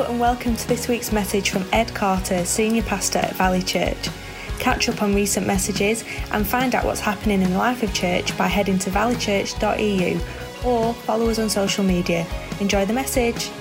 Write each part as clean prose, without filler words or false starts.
and welcome to this week's message from Ed Carter, Senior Pastor at Valley Church. Catch up on recent messages and find out what's happening in the life of church by heading to valleychurch.eu or follow us on social media. Enjoy the message.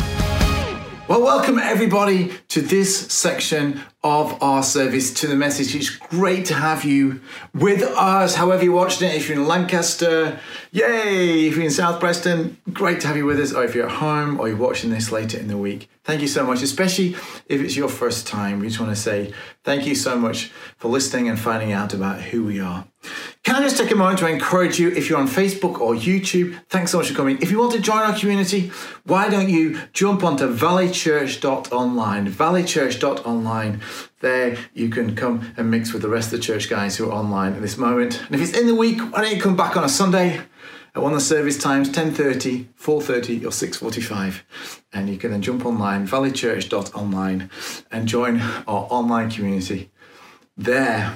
Well, welcome everybody to this section of our service, to the message. It's great to have you with us, however you're watching it. If you're in Lancaster, yay! If you're in South Preston, great to have you with us. Or if you're at home or you're watching this later in the week, thank you so much, especially if it's your first time. We just want to say thank you so much for listening and finding out about who we are. Can I just take a moment to encourage you, if you're on Facebook or YouTube, thanks so much for coming. If you want to join our community, why don't you jump onto valleychurch.online, valleychurch.online. There you can come and mix with the rest of the church guys who are online at this moment. And if it's in the week, why don't you come back on a Sunday at one of the service times, 10:30, 4:30 or 6:45. And you can then jump online, valleychurch.online, and join our online community there.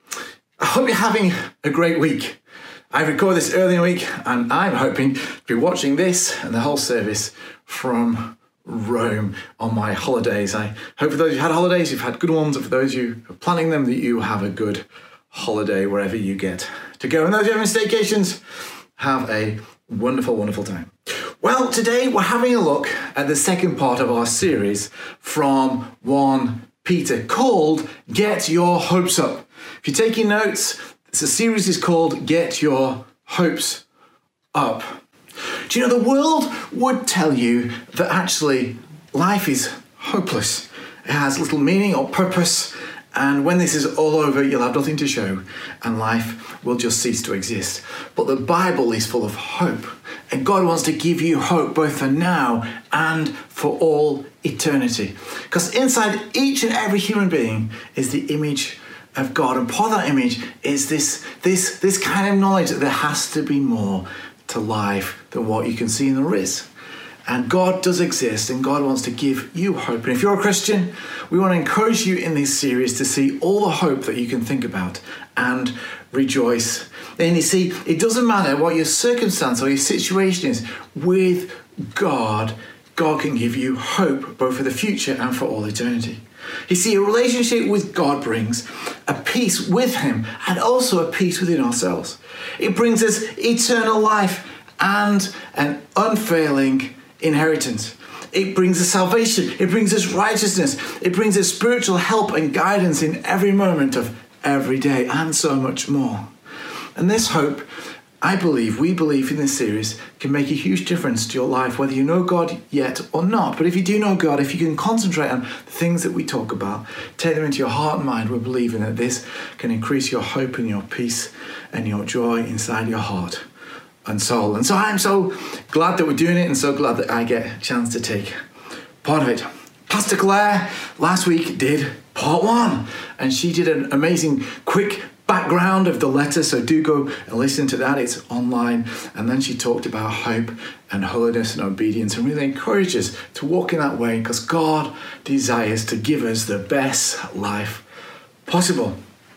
I hope you're having a great week. I record this early in the week and I'm hoping to be watching this and the whole service from Rome on my holidays. I hope for those who had holidays, you've had good ones, and for those who are planning them, that you have a good holiday wherever you get to go. And those who are having staycations, have a wonderful, wonderful time. Well, today we're having a look at the second part of our series from 1 Peter called Get Your Hopes Up. If you're taking notes, the series is called Get Your Hopes Up. Do you know, the world would tell you that actually life is hopeless. It has little meaning or purpose, and when this is all over, you'll have nothing to show, and life will just cease to exist. But the Bible is full of hope, and God wants to give you hope both for now and for all eternity. Because inside each and every human being is the image of God, and part of that image is this kind of knowledge that there has to be more to life than what you can see in there is. And God does exist, and God wants to give you hope. And if you're a Christian, we want to encourage you in this series to see all the hope that you can think about and rejoice. And you see, it doesn't matter what your circumstance or your situation is, with God, God can give you hope both for the future and for all eternity. You see, a relationship with God brings a peace with Him and also a peace within ourselves. It brings us eternal life and an unfailing inheritance. It brings us salvation. It brings us righteousness. It brings us spiritual help and guidance in every moment of every day, and so much more. And this hope, we believe in this series, can make a huge difference to your life, whether you know God yet or not. But if you do know God, if you can concentrate on the things that we talk about, take them into your heart and mind, we're believing that this can increase your hope and your peace and your joy inside your heart and soul. And so I'm so glad that we're doing it, and so glad that I get a chance to take part of it. Pastor Claire last week did part 1, and she did an amazing quick background of the letter, so do go and listen to that. It's online. And then she talked about hope and holiness and obedience, and really encourages to walk in that way, because God desires to give us the best life possible.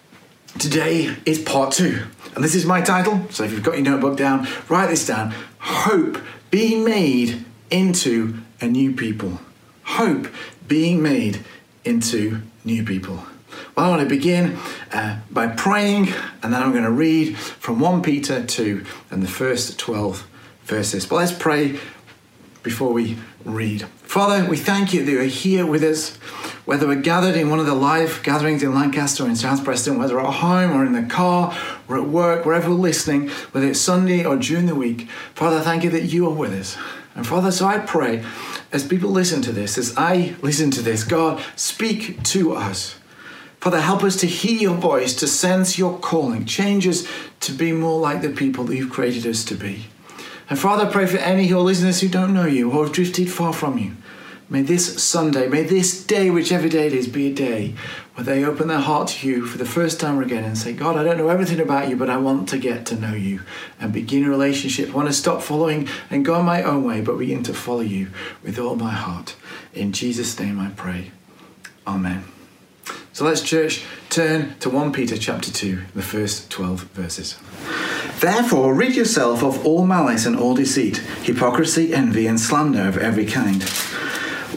Today is part 2, and this is my title, so if you've got your notebook down, write this down: Hope being made into a new people. Hope being made into new people. Well, I want to begin by praying, and then I'm going to read from 1 Peter 2 and the first 12 verses. But let's pray before we read. Father, we thank you that you are here with us, whether we're gathered in one of the live gatherings in Lancaster or in South Preston, whether we're at home or in the car or at work, wherever we're listening, whether it's Sunday or during the week. Father, thank you that you are with us. And Father, so I pray, as people listen to this, as I listen to this, God, speak to us. Father, help us to hear your voice, to sense your calling. Change us to be more like the people that you've created us to be. And Father, I pray for any who are listeners who don't know you or have drifted far from you. May this Sunday, may this day, whichever day it is, be a day where they open their heart to you for the first time again and say, God, I don't know everything about you, but I want to get to know you and begin a relationship. I want to stop following and go my own way, but begin to follow you with all my heart. In Jesus' name I pray. Amen. So let's, church, turn to 1 Peter chapter 2, the first 12 verses. Therefore, rid yourself of all malice and all deceit, hypocrisy, envy, and slander of every kind.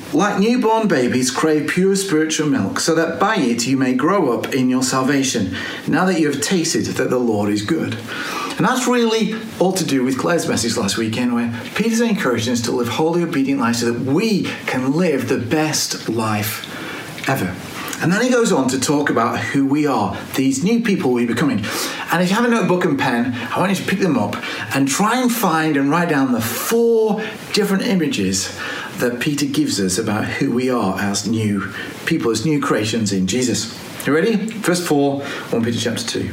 Like newborn babies, crave pure spiritual milk, so that by it you may grow up in your salvation, now that you have tasted that the Lord is good. And that's really all to do with Claire's message last weekend, where Peter's encouraging us to live holy, obedient lives so that we can live the best life ever. And then he goes on to talk about who we are, these new people we're becoming. And if you have a notebook and pen, I want you to pick them up and try and find and write down the 4 different images that Peter gives us about who we are as new people, as new creations in Jesus. You ready? Verse 4, 1 Peter chapter 2.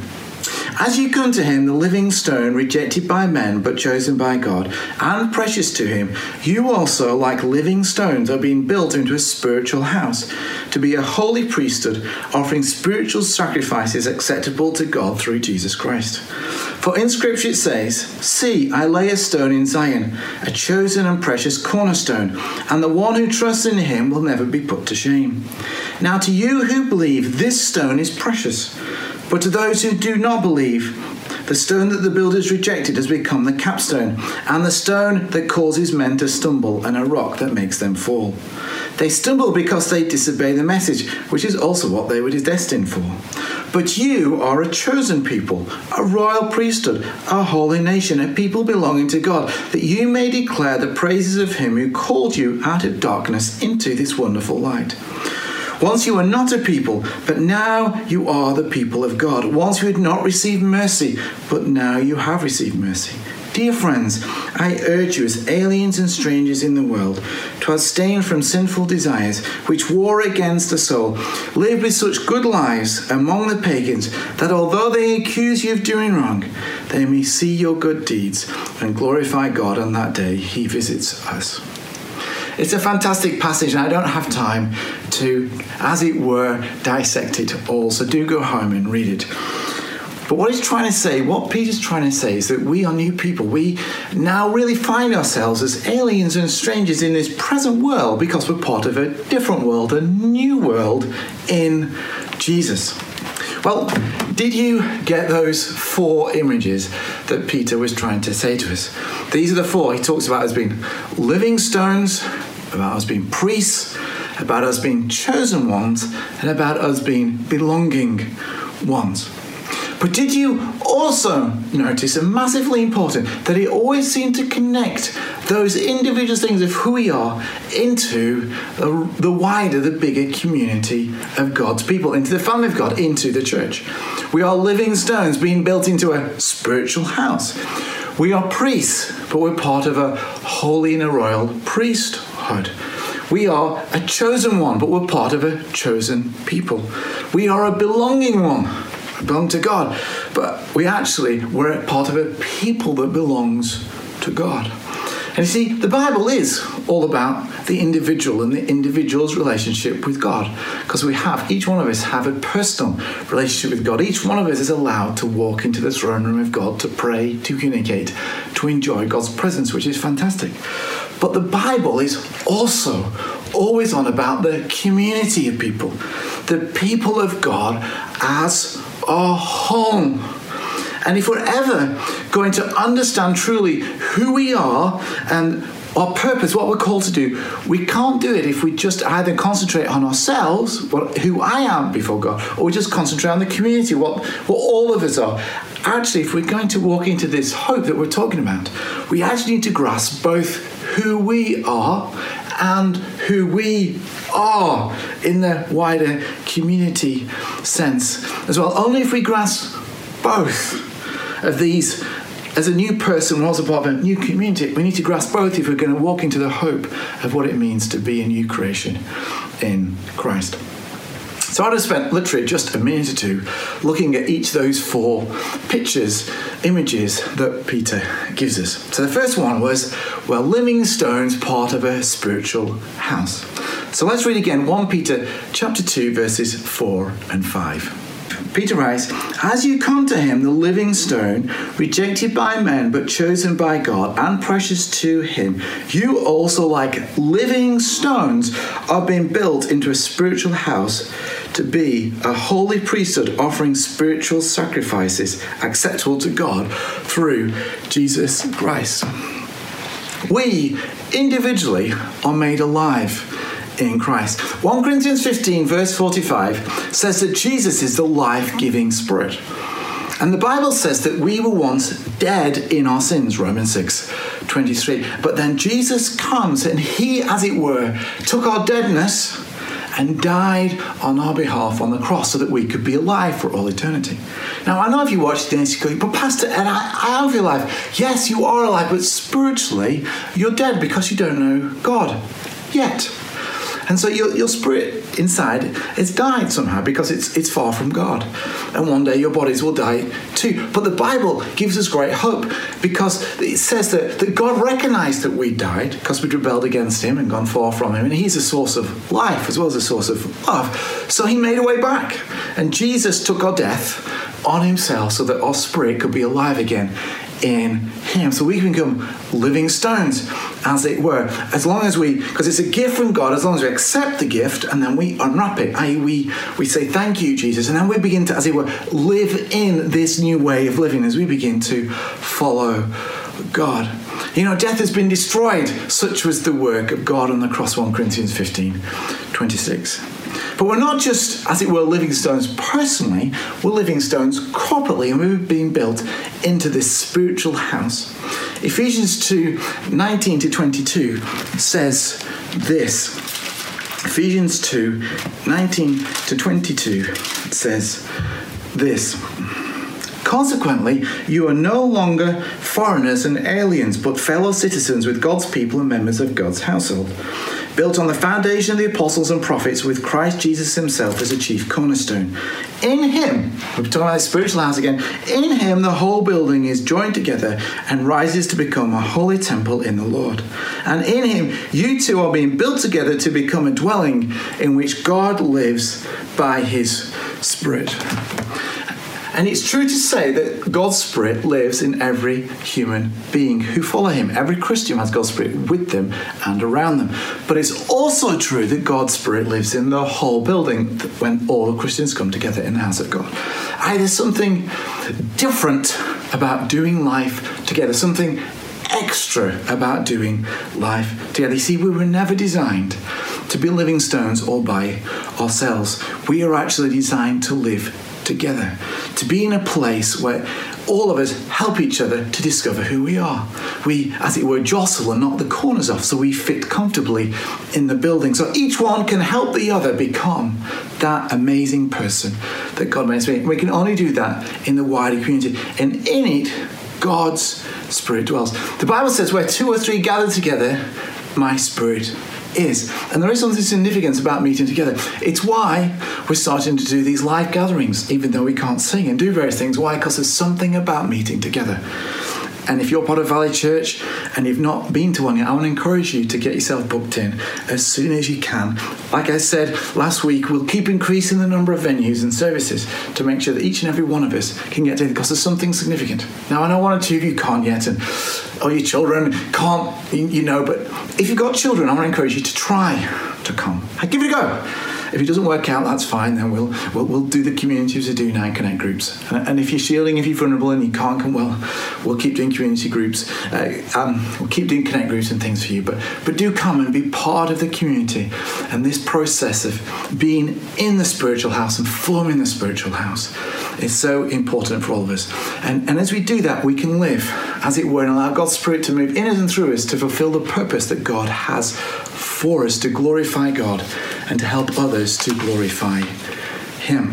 As you come to him, the living stone, rejected by men, but chosen by God, and precious to him, you also, like living stones, are being built into a spiritual house, to be a holy priesthood, offering spiritual sacrifices acceptable to God through Jesus Christ. For in Scripture it says, "See, I lay a stone in Zion, a chosen and precious cornerstone, and the one who trusts in him will never be put to shame." Now to you who believe, this stone is precious. But to those who do not believe, the stone that the builders rejected has become the capstone, and the stone that causes men to stumble, and a rock that makes them fall. They stumble because they disobey the message, which is also what they were destined for. But you are a chosen people, a royal priesthood, a holy nation, a people belonging to God, that you may declare the praises of him who called you out of darkness into this wonderful light. Once you were not a people, but now you are the people of God. Once you had not received mercy, but now you have received mercy. Dear friends, I urge you as aliens and strangers in the world to abstain from sinful desires which war against the soul. Live with such good lives among the pagans that although they accuse you of doing wrong, they may see your good deeds and glorify God on that day he visits us. It's a fantastic passage, and I don't have time to, as it were, dissect it all. So do go home and read it. But what Peter's trying to say is that we are new people. We now really find ourselves as aliens and strangers in this present world because we're part of a different world, a new world in Jesus. Well, did you get those 4 images that Peter was trying to say to us? These are the 4. He talks about us being living stones, about us being priests, about us being chosen ones, and about us being belonging ones. But did you also notice, and massively important, that he always seemed to connect those individual things of who we are into the wider, the bigger community of God's people, into the family of God, into the church. We are living stones being built into a spiritual house. We are priests, but we're part of a holy and a royal priesthood. We are a chosen one, but we're part of a chosen people. We are a belonging one. Belong to God, but we're part of a people that belongs to God. And you see, the Bible is all about the individual and the individual's relationship with God, because each one of us have a personal relationship with God. Each one of us is allowed to walk into the throne room of God, to pray, to communicate, to enjoy God's presence, which is fantastic. But the Bible is also always on about the community of people, the people of God as our home. And if we're ever going to understand truly who we are and our purpose, what we're called to do, we can't do it if we just either concentrate on ourselves, who I am before God, or we just concentrate on the community, what all of us are. Actually, if we're going to walk into this hope that we're talking about, we actually need to grasp both who we are and who we are in the wider community sense as well. Only if we grasp both of these as a new person, also part of a new community, we need to grasp both if we're going to walk into the hope of what it means to be a new creation in Christ. So I'd have spent literally just a minute or two looking at each of those 4 images that Peter gives us. So the first one was, living stones, part of a spiritual house. So let's read again 1 Peter chapter 2, verses 4 and 5. Peter writes, "As you come to him, the living stone, rejected by men but chosen by God and precious to him, you also, like living stones, are being built into a spiritual house to be a holy priesthood, offering spiritual sacrifices acceptable to God through Jesus Christ." We individually are made alive in Christ. 1 Corinthians 15 verse 45 says that Jesus is the life-giving Spirit. And the Bible says that we were once dead in our sins, Romans 6:23. But then Jesus comes and he, as it were, took our deadness and died on our behalf on the cross so that we could be alive for all eternity. Now, I know if you watch this, you go, but Pastor Ed, I am alive. Yes, you are alive, but spiritually, you're dead because you don't know God yet. And so your spirit inside has died somehow because it's far from God. And one day your bodies will die too. But the Bible gives us great hope because it says that God recognized that we died because we'd rebelled against him and gone far from him. And he's a source of life as well as a source of love. So he made a way back. And Jesus took our death on himself so that our spirit could be alive again in him. So we can become living stones, as it were, as long as because it's a gift from God, as long as we accept the gift and then we unwrap it, i.e. we say thank you, Jesus, and then we begin to, as it were, live in this new way of living as we begin to follow God. You know, death has been destroyed. Such was the work of God on the cross, 1 Corinthians 15:26. But we're not just, as it were, living stones personally, we're living stones corporately, and we're being built into this spiritual house. Ephesians 2:19-22 says this. Ephesians 2:19-22 says this. Consequently, you are no longer foreigners and aliens, but fellow citizens with God's people and members of God's household, built on the foundation of the apostles and prophets, with Christ Jesus himself as a chief cornerstone. In him, we're talking about the spiritual house again, in him the whole building is joined together and rises to become a holy temple in the Lord. And in him, you two are being built together to become a dwelling in which God lives by his Spirit. And it's true to say that God's Spirit lives in every human being who follow him. Every Christian has God's Spirit with them and around them. But it's also true that God's Spirit lives in the whole building when all the Christians come together in the house of God. There's something different about doing life together, something extra about doing life together. You see, we were never designed to be living stones all by ourselves. We are actually designed to live together, to be in a place where all of us help each other to discover who we are. We, as it were, jostle and knock the corners off so we fit comfortably in the building. So each one can help the other become that amazing person that God made us be. We can only do that in the wider community. And in it, God's Spirit dwells. The Bible says, where 2 or 3 gather together, my Spirit is. And there is something significant about meeting together. It's why we're starting to do these live gatherings, even though we can't sing and do various things. Why? Because there's something about meeting together. And if you're part of Valley Church and you've not been to one yet, I want to encourage you to get yourself booked in as soon as you can. Like I said last week, we'll keep increasing the number of venues and services to make sure that each and every one of us can get in, because there's something significant. Now, I know 1 or 2 of you can't yet, and your children can't, but if you've got children, I want to encourage you to try to come. Give it a go. If it doesn't work out, that's fine. Then we'll do the communities to do 9 Connect groups. And if you're shielding, if you're vulnerable and you can't come, we'll keep doing community groups. We'll keep doing Connect groups and things for you. But do come and be part of the community. And this process of being in the spiritual house and forming the spiritual house is so important for all of us. And as we do that, we can live, as it were, and allow God's Spirit to move in us and through us to fulfill the purpose that God has for us, to glorify God and to help others to glorify him.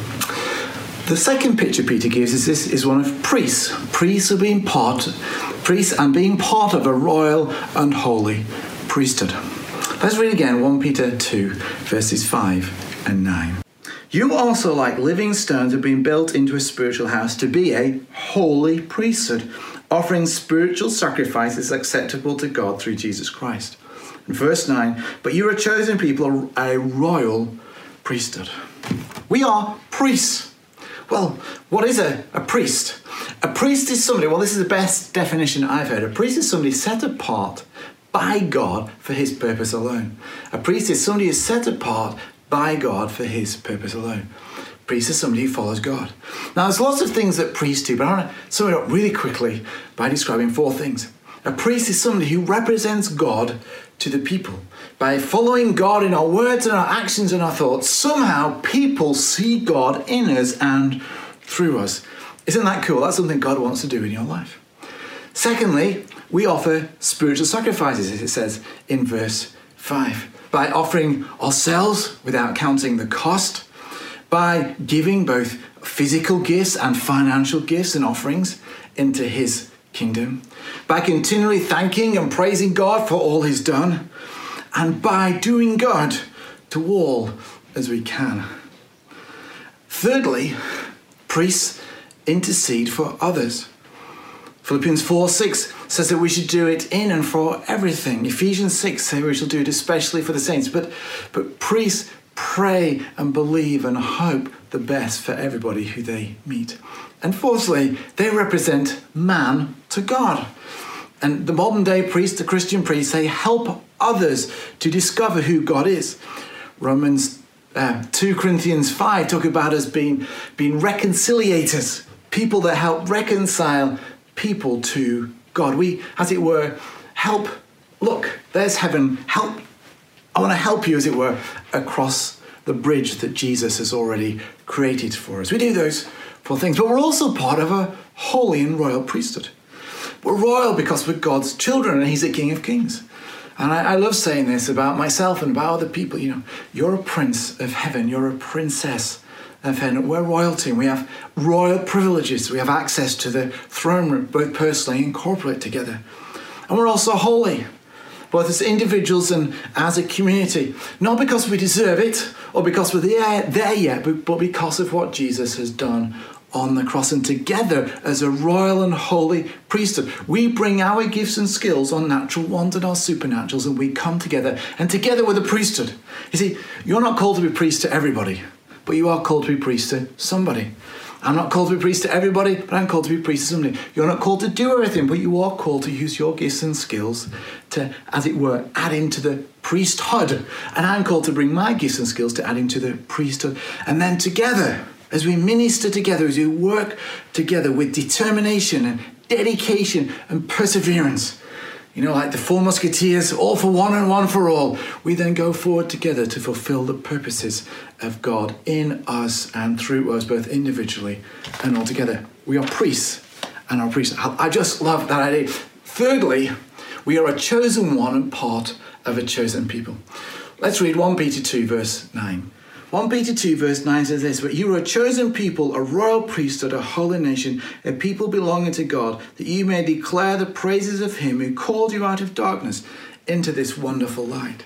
The second picture Peter gives is one of priests. Priests being part of a royal and holy priesthood. Let's read again 1 Peter 2, verses 5 and 9. You also, like living stones, are being built into a spiritual house to be a holy priesthood, offering spiritual sacrifices acceptable to God through Jesus Christ. Verse 9, but you are a chosen people, a royal priesthood. We are priests. Well, what is a priest? A priest is somebody, this is the best definition I've heard. A priest is somebody set apart by God for his purpose alone. A priest is somebody who is set apart by God for his purpose alone. A priest is somebody who follows God. Now, there's lots of things that priests do, but I want to sum it up really quickly by describing 4 things. A priest is somebody who represents God to the people. By following God in our words and our actions and our thoughts, somehow people see God in us and through us. Isn't that cool? That's something God wants to do in your life. Secondly, we offer spiritual sacrifices, as it says in verse 5. By offering ourselves without counting the cost, by giving both physical gifts and financial gifts and offerings into his kingdom, by continually thanking and praising God for all he's done, and by doing good to all as we can. Thirdly, priests intercede for others. Philippians 4:6 says that we should do it in and for everything. Ephesians 6 says we shall do it especially for the saints. But priests pray and believe and hope the best for everybody who they meet. And fourthly, they represent man to God. And the modern day priests, the Christian priests, they help others to discover who God is. Romans 2 Corinthians 5 talk about us being reconciliators, people that help reconcile people to God. We, as it were, help. Look, there's heaven. Help. I want to help you, as it were, across the bridge that Jesus has already created for us. We do those four things, but we're also part of a holy and royal priesthood. We're royal because we're God's children, and he's the King of Kings. And I love saying this about myself and about other people. You know, you're a prince of heaven. You're a princess of heaven. We're royalty, and we have royal privileges. We have access to the throne room, both personally and corporate together. And we're also holy, both as individuals and as a community. Not because we deserve it or because we're there yet, but because of what Jesus has done on the cross. And together, as a royal and holy priesthood, we bring our gifts and skills, our natural ones and our supernaturals, and we come together. And together with a priesthood. You see, you're not called to be priest to everybody, but you are called to be priest to somebody. I'm not called to be priest to everybody, but I'm called to be priest to somebody. You're not called to do everything, but you are called to use your gifts and skills to, as it were, add into the priesthood. And I'm called to bring my gifts and skills to add into the priesthood. And then together, as we minister together, as we work together with determination and dedication and perseverance, you know, like the four musketeers, all for one and one for all, we then go forward together to fulfill the purposes of God in us and through us, both individually and all together. We are priests and our priests. I just love that idea. Thirdly, we are a chosen one and part of a chosen people. Let's read 1 Peter 2 verse 9. 1 Peter 2 verse 9 says this: "But you are a chosen people, a royal priesthood, a holy nation, a people belonging to God, that you may declare the praises of him who called you out of darkness into this wonderful light."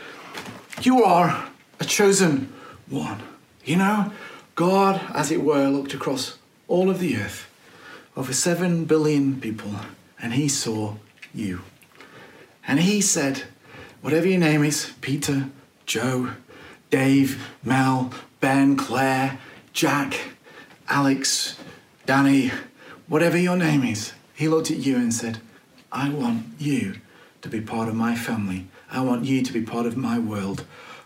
You are a chosen one. You know, God, as it were, looked across all of the earth, over 7 billion people, and he saw you. And he said, whatever your name is, Peter, Joe, Dave, Mel, Ben, Claire, Jack, Alex, Danny, whatever your name is, he looked at you and said, I want you to be part of my family. I want you to be part of my world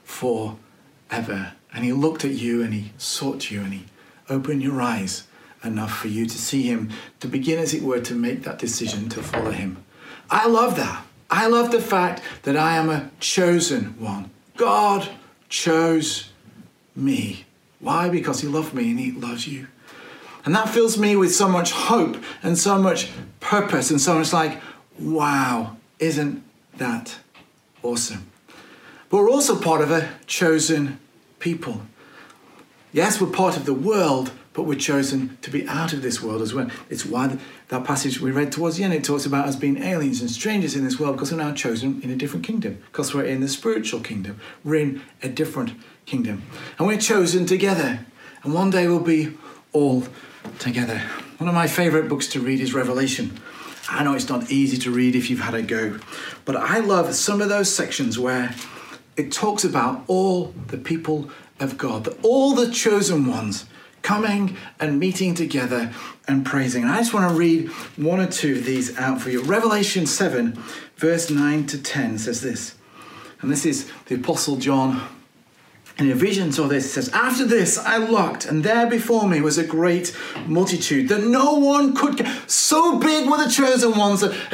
forever. And he looked at you and he sought you and he opened your eyes enough for you to see him, to begin, as it were, to make that decision to follow him. I love that. I love the fact that I am a chosen one. God chose me. Why? Because he loved me and he loves you. And that fills me with so much hope and so much purpose and so much like, wow, isn't that awesome? But we're also part of a chosen people. Yes, we're part of the world, but we're chosen to be out of this world as well. It's why that passage we read towards the end, it talks about us being aliens and strangers in this world, because we're now chosen in a different kingdom, because we're in the spiritual kingdom. We're in a different kingdom. And we're chosen together. And one day we'll be all together. One of my favourite books to read is Revelation. I know it's not easy to read if you've had a go, but I love some of those sections where it talks about all the people of God, all the chosen ones coming and meeting together and praising. And I just want to read one or two of these out for you. Revelation 7, verse 9 to 10 says this. And this is the Apostle John. In a vision saw this. It says, "After this I looked, and there before me was a great multitude that no one could count." So big were the chosen ones that as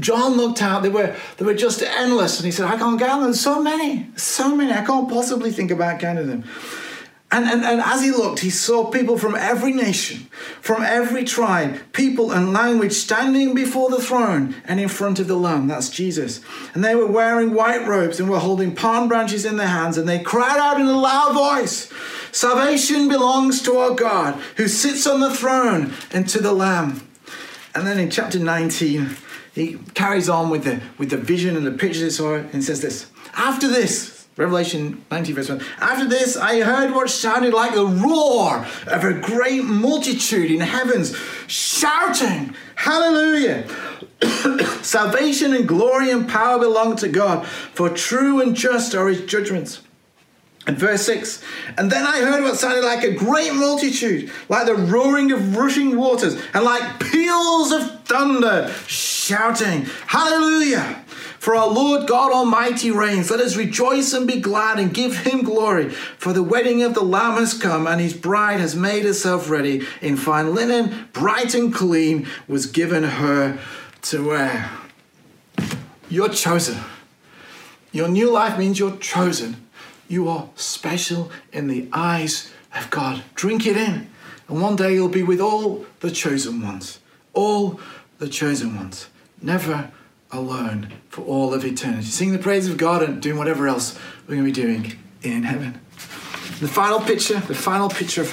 John looked out, they were just endless. And he said, I can't count them. There's so many. I can't possibly think about counting them. And as he looked, he saw people from every nation, from every tribe, people and language standing before the throne and in front of the Lamb. That's Jesus. And they were wearing white robes and were holding palm branches in their hands. And they cried out in a loud voice, salvation belongs to our God who sits on the throne and to the Lamb. And then in chapter 19, he carries on with the vision and the picture and says this, after this, Revelation 19 verse 1. After this, I heard what sounded like the roar of a great multitude in heavens, shouting, hallelujah! Salvation and glory and power belong to God, for true and just are his judgments. And verse 6, and then I heard what sounded like a great multitude, like the roaring of rushing waters, and like peals of thunder, shouting, hallelujah! For our Lord God Almighty reigns. Let us rejoice and be glad and give him glory. For the wedding of the Lamb has come, and his bride has made herself ready. In fine linen, bright and clean, was given her to wear. You're chosen. Your new life means you're chosen. You are special in the eyes of God. Drink it in. And one day you'll be with all the chosen ones. All the chosen ones. Never alone for all of eternity. Sing the praise of God and doing whatever else we're going to be doing in heaven. The final picture of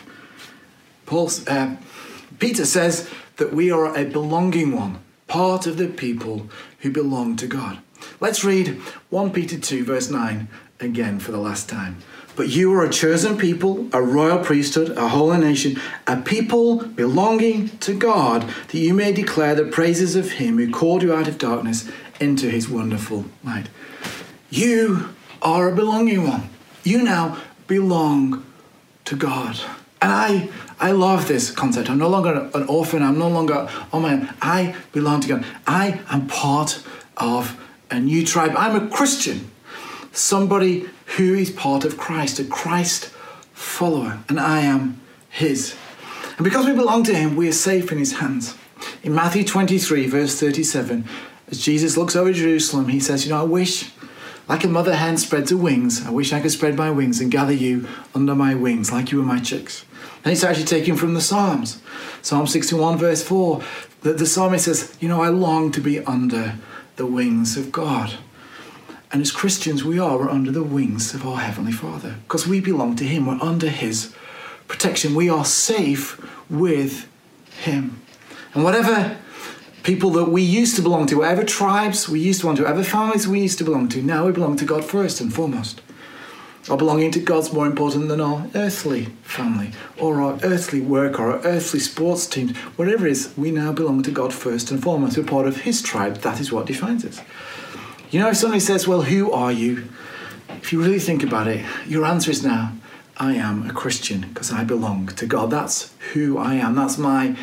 hope. Peter says that we are a belonging one, part of the people who belong to God. Let's read 1 Peter 2 verse 9 again for the last time. But you are a chosen people, a royal priesthood, a holy nation, a people belonging to God, that you may declare the praises of him who called you out of darkness into his wonderful light. You are a belonging one. You now belong to God. And I love this concept. I'm no longer an orphan. I'm no longer on my own. I belong to God. I am part of a new tribe. I'm a Christian. Somebody who is part of Christ, a Christ follower, and I am his. And because we belong to him, we are safe in his hands. In Matthew 23, verse 37, as Jesus looks over Jerusalem, he says, I wish, like a mother hen spreads her wings, I wish I could spread my wings and gather you under my wings, like you were my chicks. And it's actually taken from the Psalms. Psalm 61, verse 4, the psalmist says, I long to be under the wings of God. And as Christians, we're under the wings of our Heavenly Father because we belong to him. We're under his protection. We are safe with him. And whatever people that we used to belong to, whatever tribes we used to belong to, whatever families we used to belong to, now we belong to God first and foremost. Our belonging to God's more important than our earthly family or our earthly work or our earthly sports teams. Whatever it is, we now belong to God first and foremost. We're part of his tribe. That is what defines us. If somebody says, well, who are you? If you really think about it, your answer is now, I am a Christian because I belong to God. That's who I am. That's my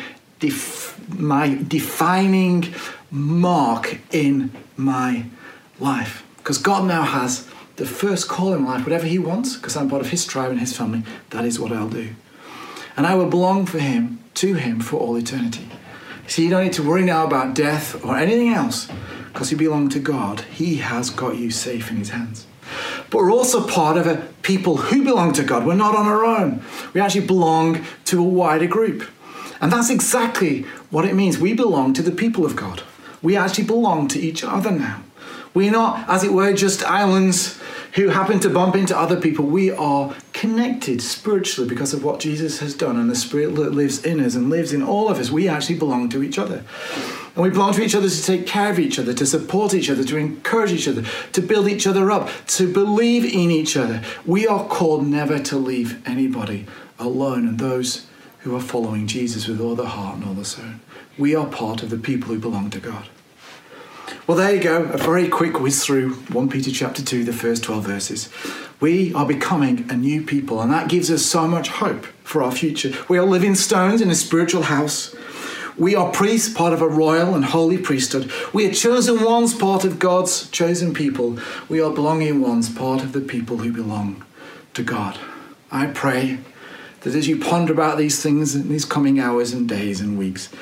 defining mark in my life. Because God now has the first call in life, whatever he wants, because I'm part of his tribe and his family, that is what I'll do. And I will belong to him for all eternity. See, you don't need to worry now about death or anything else. Because you belong to God, he has got you safe in his hands. But we're also part of a people who belong to God. We're not on our own. We actually belong to a wider group. And that's exactly what it means. We belong to the people of God. We actually belong to each other now. We're not, as it were, just islands who happen to bump into other people. We are connected spiritually because of what Jesus has done, and the Spirit that lives in us and lives in all of us. We actually belong to each other. And we belong to each other to take care of each other, to support each other, to encourage each other, to build each other up, to believe in each other. We are called never to leave anybody alone, and those who are following Jesus with all their heart and all their soul. We are part of the people who belong to God. Well, there you go, a very quick whiz through 1 Peter chapter 2, the first 12 verses. We are becoming a new people, and that gives us so much hope for our future. We are living stones in a spiritual house. We are priests, part of a royal and holy priesthood. We are chosen ones, part of God's chosen people. We are belonging ones, part of the people who belong to God. I pray that as you ponder about these things in these coming hours and days and weeks,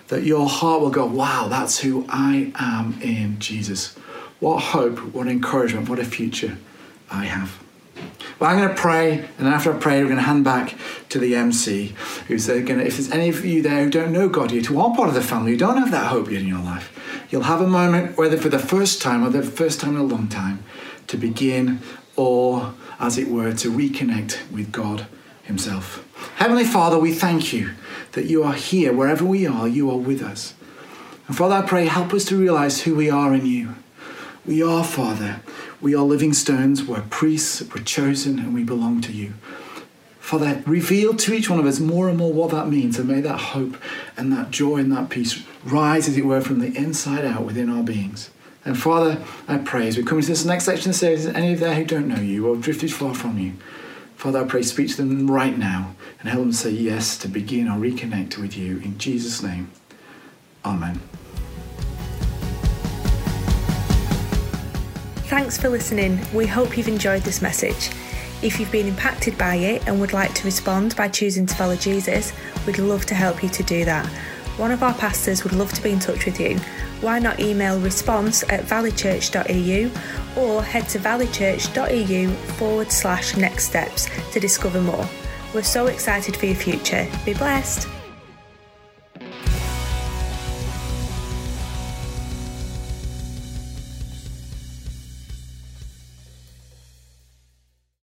that your heart will go, wow, that's who I am in Jesus. What hope, what encouragement, what a future I have. Well, I'm going to pray, and after I pray, we're going to hand back to the MC, who's going to, if there's any of you there who don't know God yet, who aren't part of the family, who don't have that hope yet in your life, you'll have a moment, whether for the first time or the first time in a long time, to begin or, as it were, to reconnect with God himself. Heavenly Father, we thank you that you are here. Wherever we are, you are with us. And Father, I pray, help us to realize who we are in you. We are, Father, we are living stones, we're priests, we're chosen, and we belong to you. Father, reveal to each one of us more and more what that means, and may that hope and that joy and that peace rise, as it were, from the inside out within our beings. And Father, I pray, as we come into this next section of the series, any of there who don't know you or drifted far from you, Father, I pray, speak to them right now and help them say yes to begin or reconnect with you. In Jesus' name, amen. Thanks for listening. We hope you've enjoyed this message. If you've been impacted by it and would like to respond by choosing to follow Jesus, we'd love to help you to do that. One of our pastors would love to be in touch with you. Why not email response@valleychurch.eu or head to valleychurch.eu/next steps to discover more. We're so excited for your future. Be blessed.